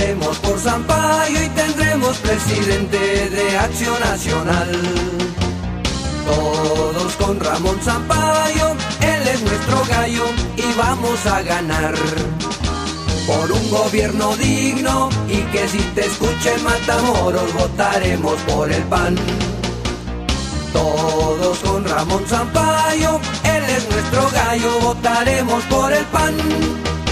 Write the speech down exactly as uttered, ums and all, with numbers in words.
votaremos por Sampaio y tendremos presidente de Acción Nacional. Todos con Ramón Sampaio, él es nuestro gallo y vamos a ganar. Por un gobierno digno y que si te escuche Matamoros, votaremos por el P A N. Todos con Ramón Sampaio, él es nuestro gallo, votaremos por el P A N.